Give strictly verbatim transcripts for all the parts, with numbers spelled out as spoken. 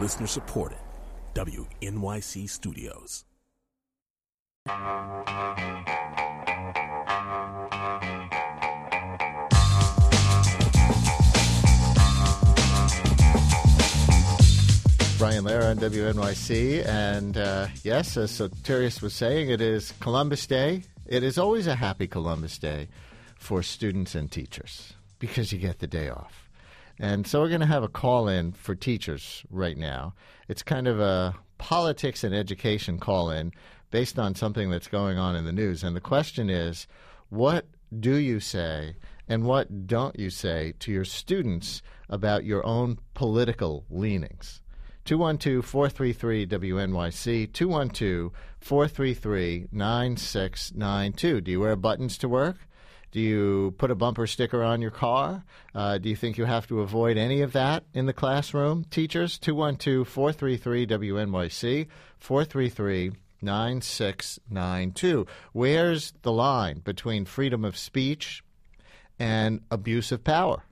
Listener supported. W N Y C Studios. Brian Lehrer on W N Y C, and uh, yes, as Soterius was saying, it is Columbus Day. It is always a happy Columbus Day for students and teachers because you get the day off. And so we're going to have a call-in for teachers right now. It's kind of a politics and education call-in based on something that's going on in the news. And the question is, what do you say and what don't you say to your students about your own political leanings? two one two, four three three, W N Y C, two one two, four three three, nine six nine two. Do you wear buttons to work? Do you put a bumper sticker on your car? Uh, do you think you have to avoid any of that in the classroom? Teachers, two one two, four three three, W N Y C, four three three, nine six nine two. Where's the line between freedom of speech and abuse of power?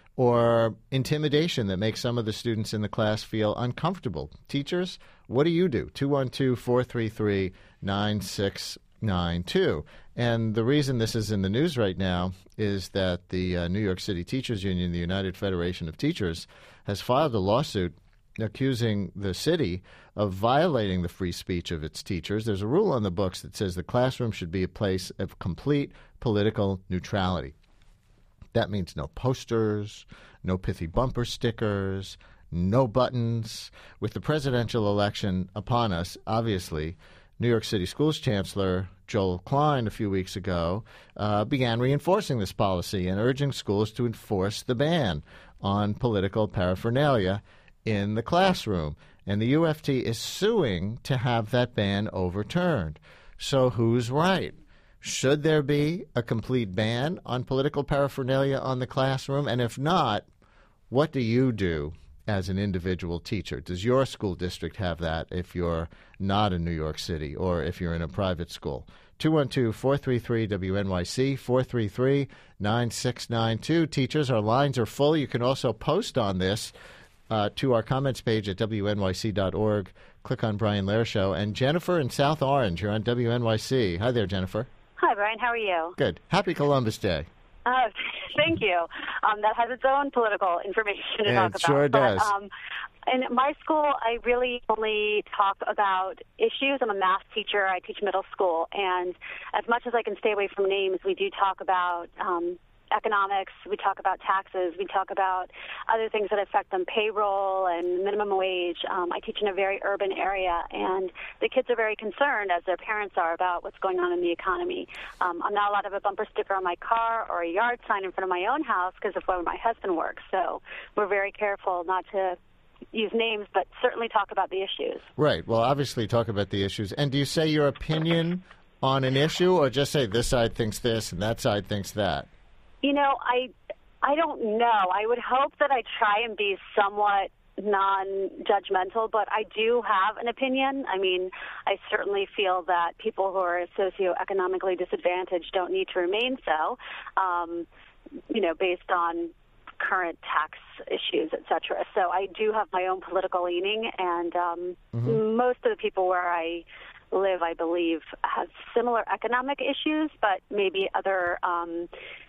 Or intimidation that makes some of the students in the class feel uncomfortable? Teachers, what do you do? two one two, four three three, nine six nine two. And the reason this is in the news right now is that the uh, New York City Teachers Union, the United Federation of Teachers, has filed a lawsuit accusing the city of violating the free speech of its teachers. There's a rule on the books that says the classroom should be a place of complete political neutrality. That means no posters, no pithy bumper stickers, no buttons. With the presidential election upon us, obviously, New York City Schools Chancellor Joel Klein a few weeks ago uh, began reinforcing this policy and urging schools to enforce the ban on political paraphernalia in the classroom. And the U F T is suing to have that ban overturned. So who's right? Should there be a complete ban on political paraphernalia on the classroom? And if not, what do you do as an individual teacher? Does your school district have that if you're not in New York City or if you're in a private school? two one two, four three three, W N Y C, four three three, nine six nine two. Teachers, our lines are full. You can also post on this uh, to our comments page at W N Y C dot org. Click on Brian Lehrer Show. And Jennifer in South Orange, you're on W N Y C. Hi there, Jennifer. Hi, Brian. How are you? Good. Happy Columbus Day. Uh, thank you. Um, that has its own political information to yeah, talk it about. Sure does. But, um, in my school, I really only talk about issues. I'm a math teacher. I teach middle school. And as much as I can stay away from names, we do talk about um, economics. We talk about taxes. We talk about other things that affect them, payroll and minimum wage. Um, I teach in a very urban area, and the kids are very concerned, as their parents are, about what's going on in the economy. Um, I'm not allowed to have a bumper sticker on my car or a yard sign in front of my own house because of where my husband works. So we're very careful not to use names, but certainly talk about the issues. Right. Well, obviously talk about the issues. And do you say your opinion on an issue, or just say this side thinks this and that side thinks that? You know, I I don't know. I would hope that I try and be somewhat non-judgmental, but I do have an opinion. I mean, I certainly feel that people who are socioeconomically disadvantaged don't need to remain so, um, you know, based on current tax issues, et cetera. So I do have my own political leaning, and um, mm-hmm. most of the people where I live, I believe, have similar economic issues, but maybe other um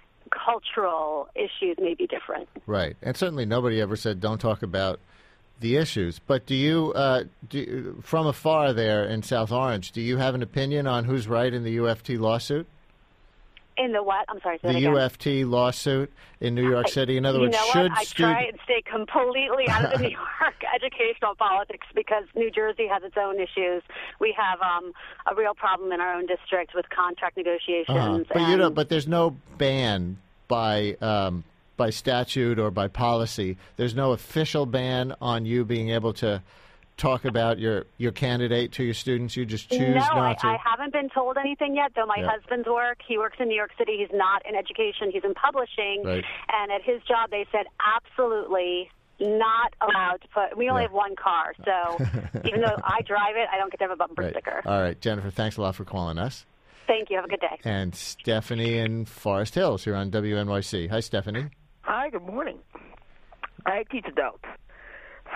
cultural issues may be different. Right. And certainly nobody ever said don't talk about the issues. But do you, uh, do, from afar there in South Orange, do you have an opinion on who's right in the U F T lawsuit? In the what? I'm sorry, say The that again. U F T lawsuit in New York City. In other you words, know should what? I student... try and stay completely out of the New York educational politics because New Jersey has its own issues. We have um, a real problem in our own district with contract negotiations. Uh-huh. But and... you know, but there's no ban by um, by statute or by policy. There's no official ban on you being able to talk about your, your candidate to your students? You just choose no, not I, to? I haven't been told anything yet, though my yeah. husband's work, he works in New York City. He's not in education. He's in publishing. Right. And at his job, they said absolutely not allowed to put – we only yeah. have one car. So even though I drive it, I don't get to have a bumper right. sticker. All right. Jennifer, thanks a lot for calling us. Thank you. Have a good day. And Stephanie in Forest Hills here on W N Y C. Hi, Stephanie. Hi, good morning. I teach adults. So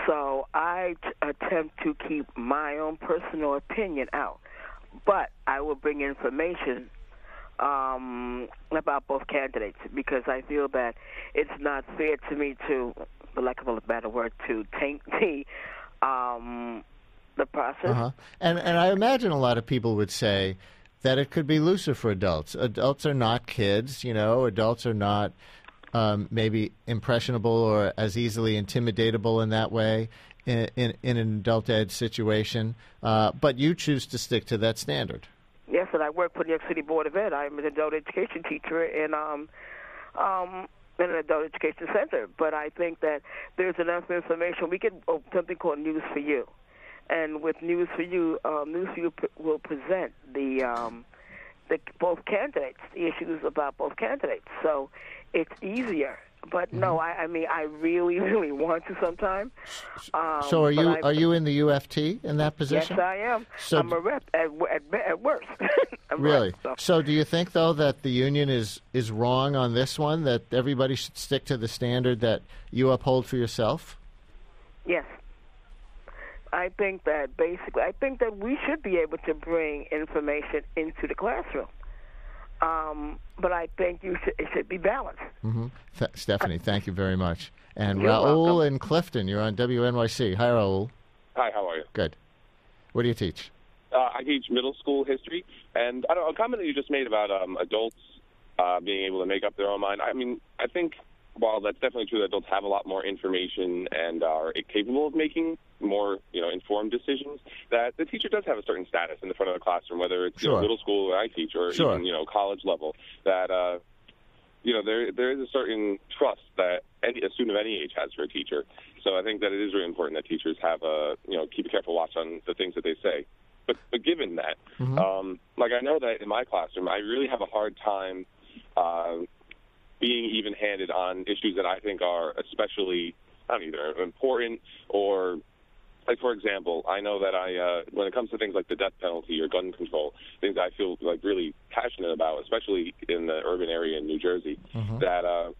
So I t- attempt to keep my own personal opinion out. But I will bring information um, about both candidates because I feel that it's not fair to me to, for lack of a better word, to taint the, um, the process. Uh-huh. And, and I imagine a lot of people would say that it could be looser for adults. Adults are not kids, you know. Adults are not um, maybe impressionable or as easily intimidatable in that way in, in, in an adult ed situation. Uh, but you choose to stick to that standard. Yes, and I work for the New York City Board of Ed. I'm an adult education teacher in, um, um, in an adult education center. But I think that there's enough information. We get oh, something called News for You. And with News for You, um, News for You p- will present the, um, the both candidates, the issues about both candidates. So it's easier. But mm-hmm. no, I, I mean, I really, really want to sometime. Um, so are you I, are you in the U F T in that position? Yes, I am. So I'm a rep at, at, at worst. Really? Rep, so. so do you think, though, that the union is, is wrong on this one, that everybody should stick to the standard that you uphold for yourself? Yes. I think that basically, I think that we should be able to bring information into the classroom. Um, but I think you should, it should be balanced. Mm-hmm. Th- Stephanie, thank you very much. And You're Raul welcome. in Clifton, you're on W N Y C. Hi, Raul. Hi, how are you? Good. What do you teach? Uh, I teach middle school history, and I don't know, a comment that you just made about um, adults uh, being able to make up their own mind. I mean, I think while that's definitely true that adults have a lot more information and are capable of making more, you know, informed decisions, that the teacher does have a certain status in the front of the classroom, whether it's Sure. you know, middle school where I teach or Sure. even, you know, college level, that, uh, you know, there there is a certain trust that any, a student of any age has for a teacher. So I think that it is really important that teachers have a, you know, keep a careful watch on the things that they say. But, but given that, Mm-hmm. um, like I know that in my classroom, I really have a hard time uh, being even-handed on issues that I think are especially, I don't know, either important or, like, for example, I know that I, uh, when it comes to things like the death penalty or gun control, things I feel, like, really passionate about, especially in the urban area in New Jersey, Mm-hmm. that, uh,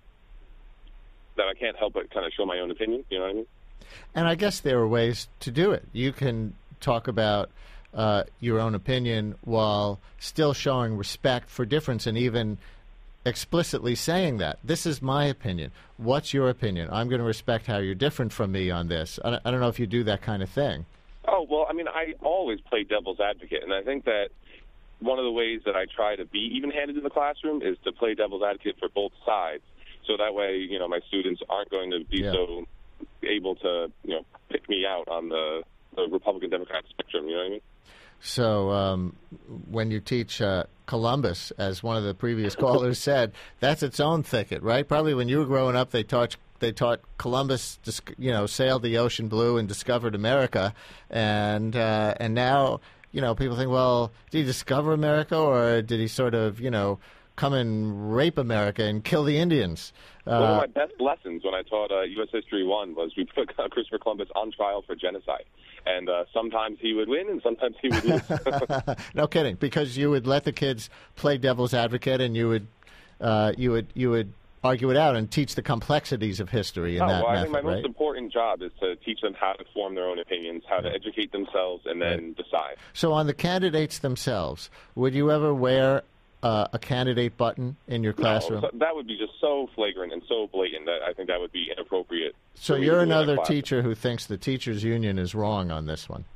that I can't help but kind of show my own opinion, you know what I mean? And I guess there are ways to do it. You can talk about uh, your own opinion while still showing respect for difference and even explicitly saying that. This is my opinion. What's your opinion? I'm going to respect how you're different from me on this. I don't, I don't know if you do that kind of thing. Oh, well, I mean, I always play devil's advocate, and I think that one of the ways that I try to be even-handed in the classroom is to play devil's advocate for both sides. So that way, you know, my students aren't going to be Yeah. so able to, you know, pick me out on the, the Republican-Democrat spectrum, you know what I mean? So um, when you teach uh, Columbus, as one of the previous callers said, that's its own thicket, right? Probably when you were growing up, they taught they taught Columbus, you know, sailed the ocean blue and discovered America, and uh, and now, you know, people think, well, did he discover America, or did he sort of, you know, come and rape America and kill the Indians? Uh, One of my best lessons when I taught uh, U S History one was we put uh, Christopher Columbus on trial for genocide. And uh, sometimes he would win and sometimes he would lose. No kidding, because you would let the kids play devil's advocate and you would uh, you would you would argue it out and teach the complexities of history in oh, that well, method, I think my right? most important job is to teach them how to form their own opinions, how to educate themselves, and then Right. decide. So on the candidates themselves, would you ever wear uh, a candidate button in your classroom? No, so that would be just so flagrant and so blatant that I think that would be inappropriate. So for me you're to do in a another class. teacher who thinks the teachers' union is wrong on this one.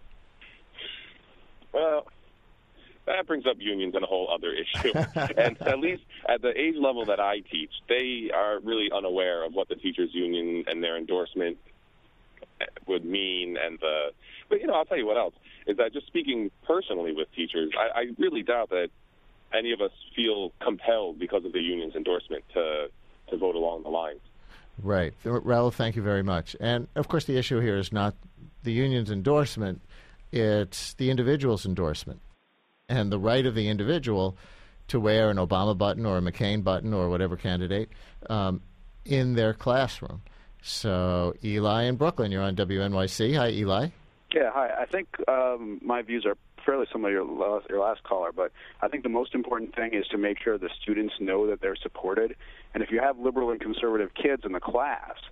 Well, that brings up unions and a whole other issue. And at least at the age level that I teach, they are really unaware of what the teachers' union and their endorsement would mean. And the, but, you know, I'll tell you what else, is that just speaking personally with teachers, I, I really doubt that any of us feel compelled because of the union's endorsement to, to vote along the lines. Right. Raul, thank you very much. And, of course, the issue here is not the union's endorsement. It's the individual's endorsement and the right of the individual to wear an Obama button or a McCain button or whatever candidate um, in their classroom. So, Eli in Brooklyn, you're on W N Y C. Hi, Eli. Yeah, hi. I think um, my views are fairly similar to your last, your last caller, but I think the most important thing is to make sure the students know that they're supported. And if you have liberal and conservative kids in the class,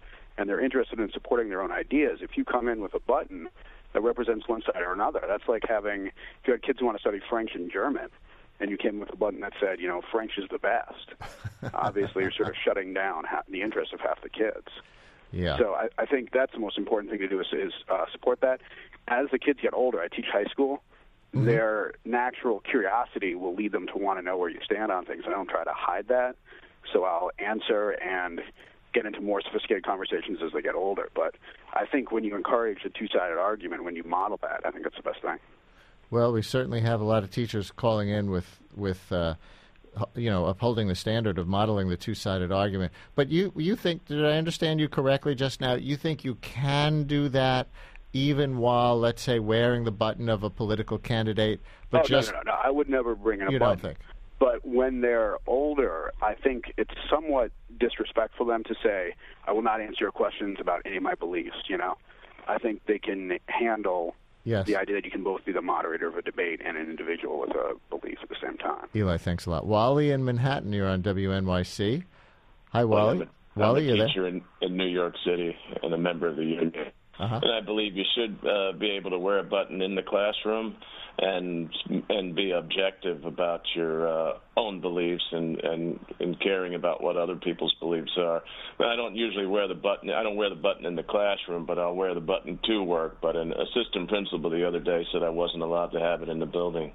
and they're interested in supporting their own ideas. If you come in with a button that represents one side or another, that's like having, if you had kids who want to study French and German, and you came with a button that said, you know, French is the best. Obviously, you're sort of shutting down half, the interest of half the kids. Yeah. So I, I think that's the most important thing to do is, is uh, support that. As the kids get older, I teach high school, mm-hmm. their natural curiosity will lead them to want to know where you stand on things. I don't try to hide that. So I'll answer and get into more sophisticated conversations as they get older. But I think when you encourage a two-sided argument, when you model that, I think that's the best thing. Well, we certainly have a lot of teachers calling in with, with uh, you know, upholding the standard of modeling the two-sided argument. But you, you think, did I understand you correctly just now, you think you can do that even while, let's say, wearing the button of a political candidate? But oh, just, no, no, no, no. I would never bring in a you button. Don't think? But when they're older, I think it's somewhat disrespectful for them to say, I will not answer your questions about any of my beliefs, you know. I think they can handle yes. the idea that you can both be the moderator of a debate and an individual with a belief at the same time. Eli, thanks a lot. Wally in Manhattan, you're on W N Y C. Hi, Wally. Well, I'm a, Wally, I'm a you teacher there? in, in New York City and a member of the union. Uh-huh. And I believe you should uh, be able to wear a button in the classroom and and be objective about your uh, own beliefs and, and, and caring about what other people's beliefs are. But I don't usually wear the button. I don't wear the button in the classroom, but I'll wear the button to work. But an assistant principal the other day said I wasn't allowed to have it in the building.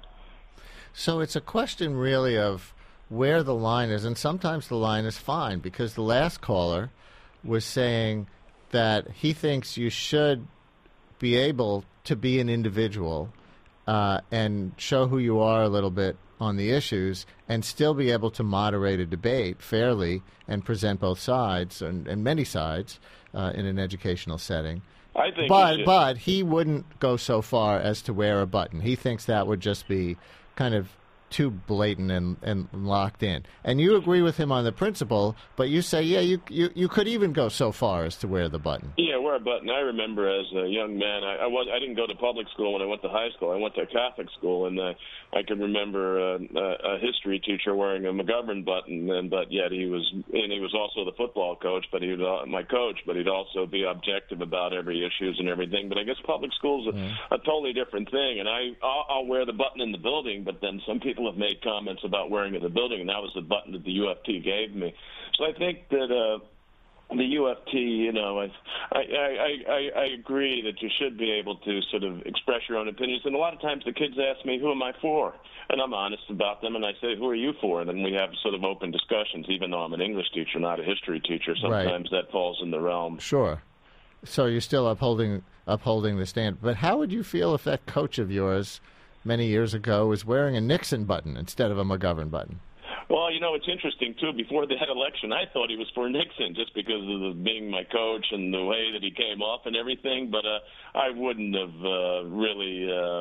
So it's a question really of where the line is, and sometimes the line is fine because the last caller was saying that he thinks you should be able to be an individual uh, and show who you are a little bit on the issues and still be able to moderate a debate fairly and present both sides and, and many sides uh, in an educational setting. I think but, but he wouldn't go so far as to wear a button. He thinks that would just be kind of too blatant and, and locked in. And you agree with him on the principle, but you say, yeah, you, you you could even go so far as to wear the button. Yeah, wear a button. I remember as a young man, I, I, was, I didn't go to public school when I went to high school. I went to a Catholic school, and uh, I can remember uh, a, a history teacher wearing a McGovern button, and but yet he was, and he was also the football coach, but he was uh, my coach, but he'd also be objective about every issues and everything. But I guess public school's a, mm. a totally different thing, and I, I'll, I'll wear the button in the building, but then some people have made comments about wearing it in the building, and that was the button that the U F T gave me. So I think that uh, the U F T, you know, I, I, I, I, I agree that you should be able to sort of express your own opinions. And a lot of times the kids ask me, who am I for? And I'm honest about them, and I say, who are you for? And then we have sort of open discussions, even though I'm an English teacher, not a history teacher. Sometimes right. that falls in the realm. Sure. So you're still upholding upholding the stand. But how would you feel if that coach of yours many years ago was wearing a Nixon button instead of a McGovern button? Well, you know, it's interesting, too. Before that election, I thought he was for Nixon just because of the, being my coach and the way that he came off and everything. But uh, I wouldn't have uh, really uh,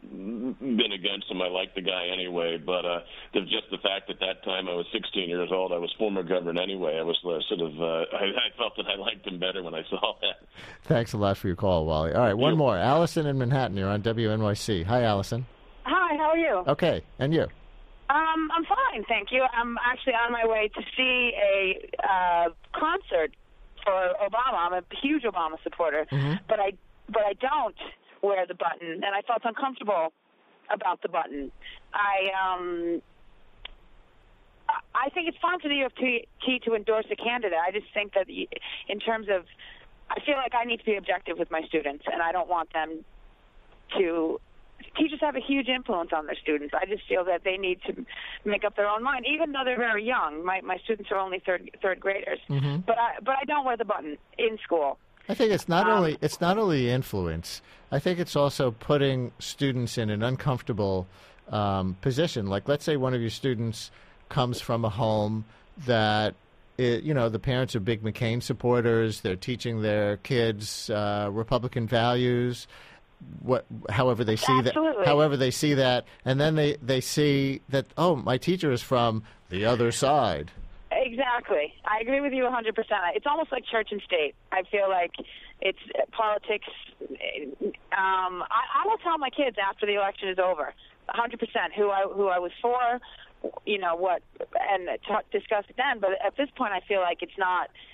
been against him. I liked the guy anyway. But uh, just the fact at that time I was sixteen years old, I was former governor anyway. I was uh, sort of, uh, I, I felt that I liked him better when I saw that. Thanks a lot for your call, Wally. All right, one you. more. Allison in Manhattan, you're on W N Y C. Hi, Allison. Hi, how are you? Okay, and you? Um, I'm fine, thank you. I'm actually on my way to see a uh, concert for Obama. I'm a huge Obama supporter, mm-hmm. but I but I don't wear the button, and I felt uncomfortable about the button. I um, I think it's fine for the U F T to endorse a candidate. I just think that in terms of, I feel like I need to be objective with my students, and I don't want them to. Teachers have a huge influence on their students. I just feel that they need to make up their own mind, even though they're very young. My my students are only third third graders, mm-hmm. but I but I don't wear the button in school. I think it's not um, only it's not only influence. I think it's also putting students in an uncomfortable um, position. Like, let's say one of your students comes from a home that it, you know the parents are big McCain supporters. They're teaching their kids uh, Republican values. What, however they see Absolutely. that, however they see that, and then they, they see that, oh, my teacher is from the other side. Exactly, I agree with you one hundred percent. It's almost like church and state. I feel like it's politics. Um, I, I will tell my kids after the election is over, one hundred percent who I who I was for, you know what, and talk, discuss it then. But at this point, I feel like it's not.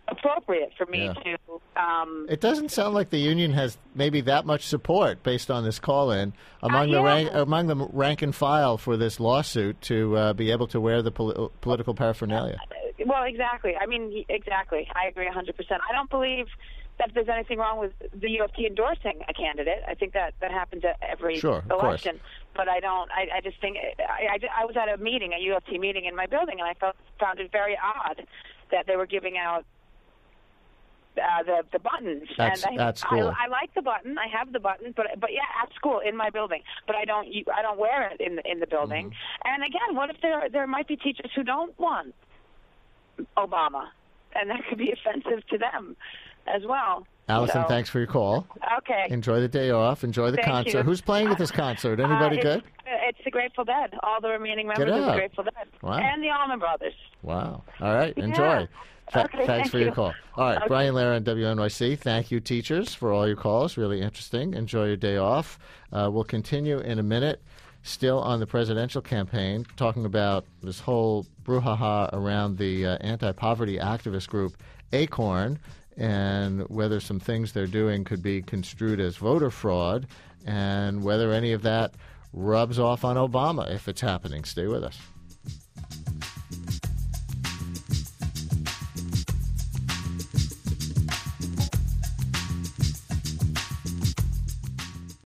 appropriate for me Yeah. to. Um, It doesn't sound like the union has maybe that much support based on this call-in among Uh, the yeah. rank, among the rank and file for this lawsuit to uh, be able to wear the poli- political paraphernalia. Well, exactly. I mean, exactly. I agree one hundred percent. I don't believe that there's anything wrong with the U F T endorsing a candidate. I think that that happens at every Sure, of course. election. But I don't. I, I just think I, I, I was at a meeting, a U F T meeting in my building, and I felt found it very odd that they were giving out uh, the the buttons. At- and I, at school. I, I like the button. I have the button, but but yeah, at school in my building. But I don't. I don't wear it in the in the building. Mm-hmm. And again, what if there there might be teachers who don't want Obama, and that could be offensive to them as well. Allison, So- thanks for your call. Okay. Enjoy the day off. Enjoy the Thank concert. you. Who's playing at this concert? Anybody Uh, good? it's, It's the Grateful Dead. All the remaining members Get of the out. Grateful Dead. Wow. And the Allman Brothers. Wow. All right. Yeah. Enjoy. Th- Okay, thanks thank for your you. call. All right. Okay. Brian Lehrer on W N Y C. Thank you, teachers, for all your calls. Really interesting. Enjoy your day off. Uh, we'll continue in a minute. Still on the presidential campaign, talking about this whole brouhaha around the uh, anti-poverty activist group Acorn and whether some things they're doing could be construed as voter fraud and whether any of that rubs off on Obama if it's happening. Stay with us.